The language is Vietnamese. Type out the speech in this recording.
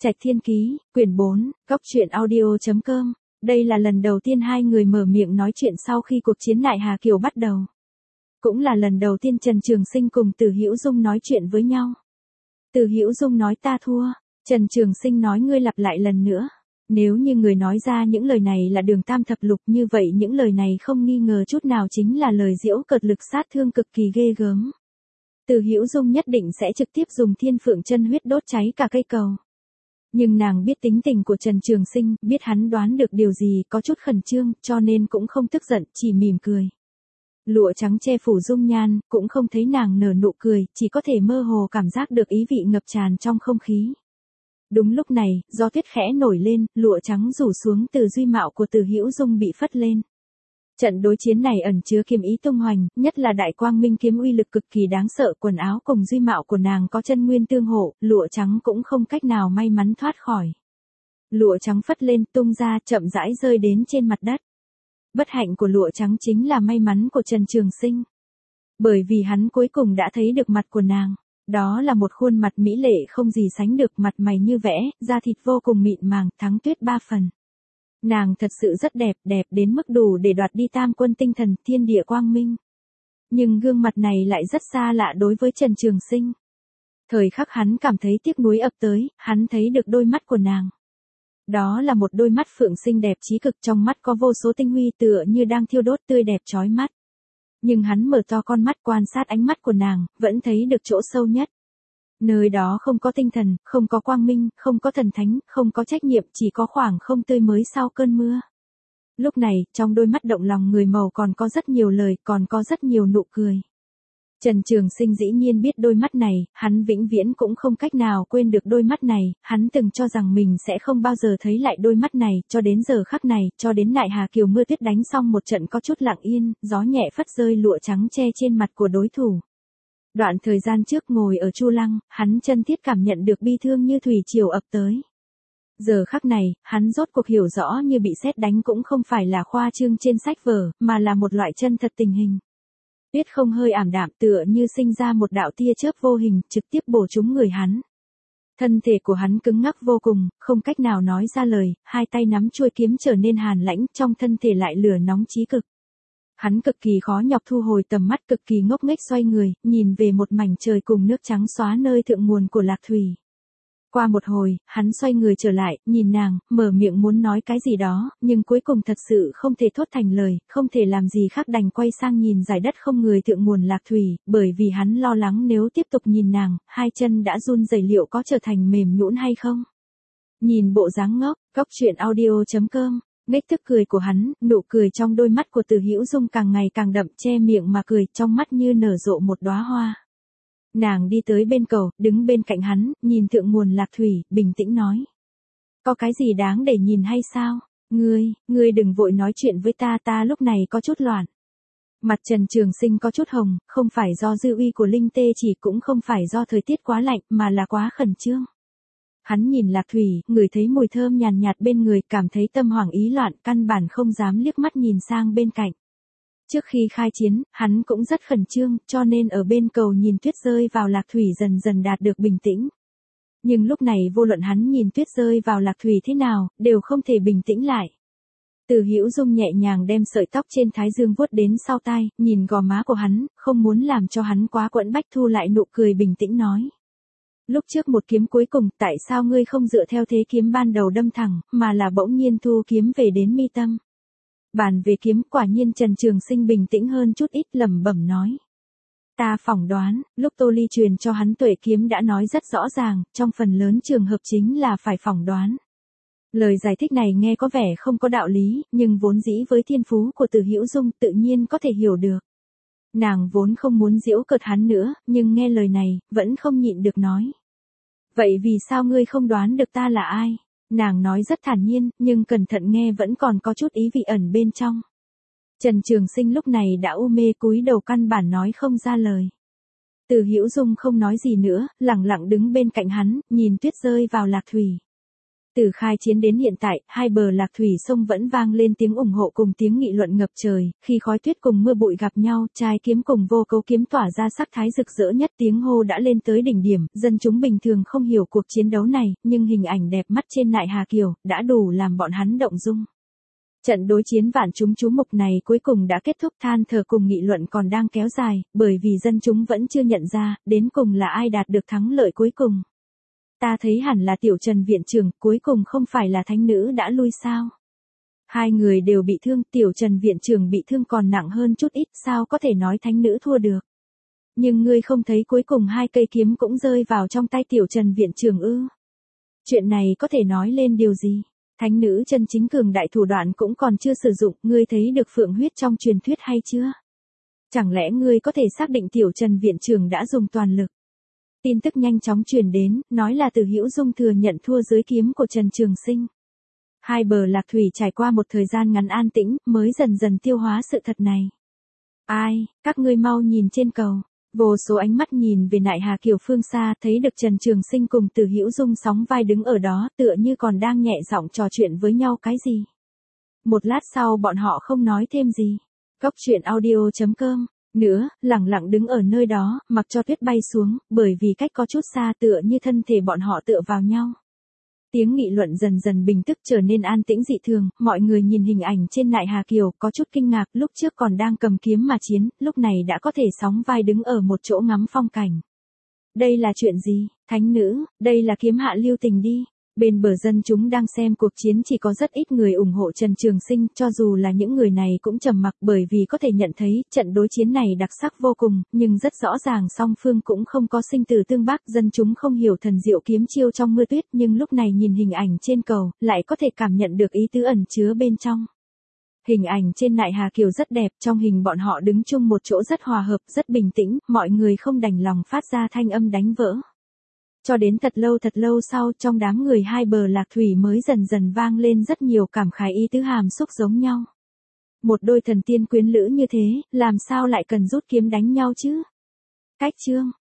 Trạch Thiên Ký, quyển 4, góc truyện audio.com. Đây là lần đầu tiên hai người mở miệng nói chuyện sau khi cuộc chiến Nại Hà Kiều bắt đầu. Cũng là lần đầu tiên Trần Trường Sinh cùng Từ Hữu Dung nói chuyện với nhau. Từ Hữu Dung nói ta thua, Trần Trường Sinh nói ngươi lặp lại lần nữa. Nếu như người nói ra những lời này là Đường Tam Thập Lục, như vậy những lời này không nghi ngờ chút nào chính là lời giễu cợt lực sát thương cực kỳ ghê gớm. Từ Hữu Dung nhất định sẽ trực tiếp dùng Thiên Phượng Chân Huyết đốt cháy cả cây cầu. Nhưng nàng biết tính tình của Trần Trường Sinh, biết hắn đoán được điều gì, có chút khẩn trương, cho nên cũng không tức giận, chỉ mỉm cười. Lụa trắng che phủ dung nhan, cũng không thấy nàng nở nụ cười, chỉ có thể mơ hồ cảm giác được ý vị ngập tràn trong không khí. Đúng lúc này, gió tuyết khẽ nổi lên, lụa trắng rủ xuống từ duy mạo của Từ Hữu Dung bị phất lên. Trận đối chiến này ẩn chứa kiếm ý tung hoành, nhất là đại quang minh kiếm uy lực cực kỳ đáng sợ, quần áo cùng duy mạo của nàng có chân nguyên tương hộ, lụa trắng cũng không cách nào may mắn thoát khỏi. Lụa trắng phất lên, tung ra, chậm rãi rơi đến trên mặt đất. Bất hạnh của lụa trắng chính là may mắn của Trần Trường Sinh. Bởi vì hắn cuối cùng đã thấy được mặt của nàng. Đó là một khuôn mặt mỹ lệ không gì sánh được, mặt mày như vẽ, da thịt vô cùng mịn màng, thắng tuyết 3 phần. Nàng thật sự rất đẹp, đẹp đến mức đủ để đoạt đi tam quân tinh thần, thiên địa quang minh. Nhưng gương mặt này lại rất xa lạ đối với Trần Trường Sinh. Thời khắc hắn cảm thấy tiếc nuối ập tới, hắn thấy được đôi mắt của nàng. Đó là một đôi mắt phượng xinh đẹp chí cực, trong mắt có vô số tinh huy tựa như đang thiêu đốt, tươi đẹp chói mắt. Nhưng hắn mở to con mắt quan sát ánh mắt của nàng, vẫn thấy được chỗ sâu nhất. Nơi đó không có tinh thần, không có quang minh, không có thần thánh, không có trách nhiệm, chỉ có khoảng không tươi mới sau cơn mưa. Lúc này, trong đôi mắt động lòng người màu còn có rất nhiều lời, còn có rất nhiều nụ cười. Trần Trường Sinh dĩ nhiên biết đôi mắt này, hắn vĩnh viễn cũng không cách nào quên được đôi mắt này, hắn từng cho rằng mình sẽ không bao giờ thấy lại đôi mắt này, cho đến giờ khắc này, cho đến Nại Hà Kiều mưa tuyết đánh xong một trận có chút lặng yên, gió nhẹ phất rơi lụa trắng che trên mặt của đối thủ. Đoạn thời gian trước ngồi ở Chu Lăng, hắn chân thiết cảm nhận được bi thương như thủy triều ập tới. Giờ khắc này, hắn rốt cuộc hiểu rõ như bị sét đánh cũng không phải là khoa trương trên sách vở, mà là một loại chân thật tình hình. Tuyết không hơi ảm đạm tựa như sinh ra một đạo tia chớp vô hình, trực tiếp bổ trúng người hắn. Thân thể của hắn cứng ngắc vô cùng, không cách nào nói ra lời, hai tay nắm chuôi kiếm trở nên hàn lãnh, trong thân thể lại lửa nóng chí cực. Hắn cực kỳ khó nhọc thu hồi tầm mắt, cực kỳ ngốc nghếch xoay người, nhìn về một mảnh trời cùng nước trắng xóa nơi thượng nguồn của Lạc Thủy. Qua một hồi, hắn xoay người trở lại, nhìn nàng, mở miệng muốn nói cái gì đó, nhưng cuối cùng thật sự không thể thốt thành lời, không thể làm gì khác đành quay sang nhìn dải đất không người thượng nguồn Lạc Thủy, bởi vì hắn lo lắng nếu tiếp tục nhìn nàng, hai chân đã run rẩy liệu có trở thành mềm nhũn hay không. Nhìn bộ dáng ngốc, góc truyện audio.com. Nét tức cười của hắn, nụ cười trong đôi mắt của Từ Hữu Dung càng ngày càng đậm, che miệng mà cười, trong mắt như nở rộ một đóa hoa. Nàng đi tới bên cầu, đứng bên cạnh hắn, nhìn thượng nguồn Lạc Thủy, bình tĩnh nói. Có cái gì đáng để nhìn hay sao? Ngươi đừng vội nói chuyện với ta lúc này có chút loạn. Mặt Trần Trường Sinh có chút hồng, không phải do dư uy của linh tê chỉ, cũng không phải do thời tiết quá lạnh, mà là quá khẩn trương. Hắn nhìn Lạc Thủy, ngửi thấy mùi thơm nhàn nhạt bên người, cảm thấy tâm hoảng ý loạn, căn bản không dám liếc mắt nhìn sang bên cạnh. Trước khi khai chiến, hắn cũng rất khẩn trương, cho nên ở bên cầu nhìn tuyết rơi vào Lạc Thủy dần dần đạt được bình tĩnh. Nhưng lúc này vô luận hắn nhìn tuyết rơi vào Lạc Thủy thế nào, đều không thể bình tĩnh lại. Từ Hữu Dung nhẹ nhàng đem sợi tóc trên thái dương vuốt đến sau tai, nhìn gò má của hắn, không muốn làm cho hắn quá quẫn bách, thu lại nụ cười bình tĩnh nói. Lúc trước một kiếm cuối cùng, tại sao ngươi không dựa theo thế kiếm ban đầu đâm thẳng, mà là bỗng nhiên thu kiếm về đến mi tâm? Bàn về kiếm, quả nhiên Trần Trường Sinh bình tĩnh hơn chút ít, lẩm bẩm nói. Ta phỏng đoán, lúc Tô Ly truyền cho hắn tuệ kiếm đã nói rất rõ ràng, trong phần lớn trường hợp chính là phải phỏng đoán. Lời giải thích này nghe có vẻ không có đạo lý, nhưng vốn dĩ với thiên phú của Từ Hữu Dung tự nhiên có thể hiểu được. Nàng vốn không muốn giễu cợt hắn nữa, nhưng nghe lời này, vẫn không nhịn được nói. Vậy vì sao ngươi không đoán được ta là ai? Nàng nói rất thản nhiên, nhưng cẩn thận nghe vẫn còn có chút ý vị ẩn bên trong. Trần Trường Sinh lúc này đã u mê cúi đầu, căn bản nói không ra lời. Từ Hữu Dung không nói gì nữa, lặng lặng đứng bên cạnh hắn, nhìn tuyết rơi vào Lạc Thủy. Từ khai chiến đến hiện tại, hai bờ lạc thủy sông vẫn vang lên tiếng ủng hộ cùng tiếng nghị luận ngập trời, khi khói tuyết cùng mưa bụi gặp nhau, trai kiếm cùng vô cấu kiếm tỏa ra sắc thái rực rỡ nhất, tiếng hô đã lên tới đỉnh điểm, dân chúng bình thường không hiểu cuộc chiến đấu này, nhưng hình ảnh đẹp mắt trên nại Hà Kiều, đã đủ làm bọn hắn động dung. Trận đối chiến vạn chúng chú mục này cuối cùng đã kết thúc, than thở cùng nghị luận còn đang kéo dài, bởi vì dân chúng vẫn chưa nhận ra, đến cùng là ai đạt được thắng lợi cuối cùng. Ta thấy hẳn là Tiểu Trần viện trưởng, cuối cùng không phải là thánh nữ đã lui sao? Hai người đều bị thương, Tiểu Trần viện trưởng bị thương còn nặng hơn chút ít, sao có thể nói thánh nữ thua được? Nhưng ngươi không thấy cuối cùng hai cây kiếm cũng rơi vào trong tay Tiểu Trần viện trưởng ư? Chuyện này có thể nói lên điều gì? Thánh nữ chân chính cường đại thủ đoạn cũng còn chưa sử dụng, ngươi thấy được phượng huyết trong truyền thuyết hay chưa? Chẳng lẽ ngươi có thể xác định Tiểu Trần viện trưởng đã dùng toàn lực? Tin tức nhanh chóng truyền đến, nói là Từ Hữu Dung thừa nhận thua dưới kiếm của Trần Trường Sinh. Hai bờ lạc thủy trải qua một thời gian ngắn an tĩnh, mới dần dần tiêu hóa sự thật này. Ai, các ngươi mau nhìn trên cầu. Vô số ánh mắt nhìn về nại Hà Kiều phương xa, thấy được Trần Trường Sinh cùng Từ Hữu Dung sóng vai đứng ở đó, tựa như còn đang nhẹ giọng trò chuyện với nhau cái gì. Một lát sau bọn họ không nói thêm gì. Góc truyện audio.com nữa, lẳng lặng đứng ở nơi đó, mặc cho tuyết bay xuống, bởi vì cách có chút xa tựa như thân thể bọn họ tựa vào nhau. Tiếng nghị luận dần dần bình tức trở nên an tĩnh dị thường, mọi người nhìn hình ảnh trên nại Hà Kiều có chút kinh ngạc, lúc trước còn đang cầm kiếm mà chiến, lúc này đã có thể sóng vai đứng ở một chỗ ngắm phong cảnh. Đây là chuyện gì, thánh nữ, đây là kiếm hạ lưu tình đi. Bên bờ dân chúng đang xem cuộc chiến chỉ có rất ít người ủng hộ Trần Trường Sinh, cho dù là những người này cũng trầm mặc bởi vì có thể nhận thấy trận đối chiến này đặc sắc vô cùng, nhưng rất rõ ràng song phương cũng không có sinh tử tương bác, dân chúng không hiểu thần diệu kiếm chiêu trong mưa tuyết, nhưng lúc này nhìn hình ảnh trên cầu, lại có thể cảm nhận được ý tứ ẩn chứa bên trong. Hình ảnh trên nại Hà Kiều rất đẹp, trong hình bọn họ đứng chung một chỗ rất hòa hợp, rất bình tĩnh, mọi người không đành lòng phát ra thanh âm đánh vỡ. Cho đến thật lâu sau, trong đám người hai bờ lạc thủy mới dần dần vang lên rất nhiều cảm khái ý tứ hàm xúc giống nhau. Một đôi thần tiên quyến lữ như thế, làm sao lại cần rút kiếm đánh nhau chứ? Cách chương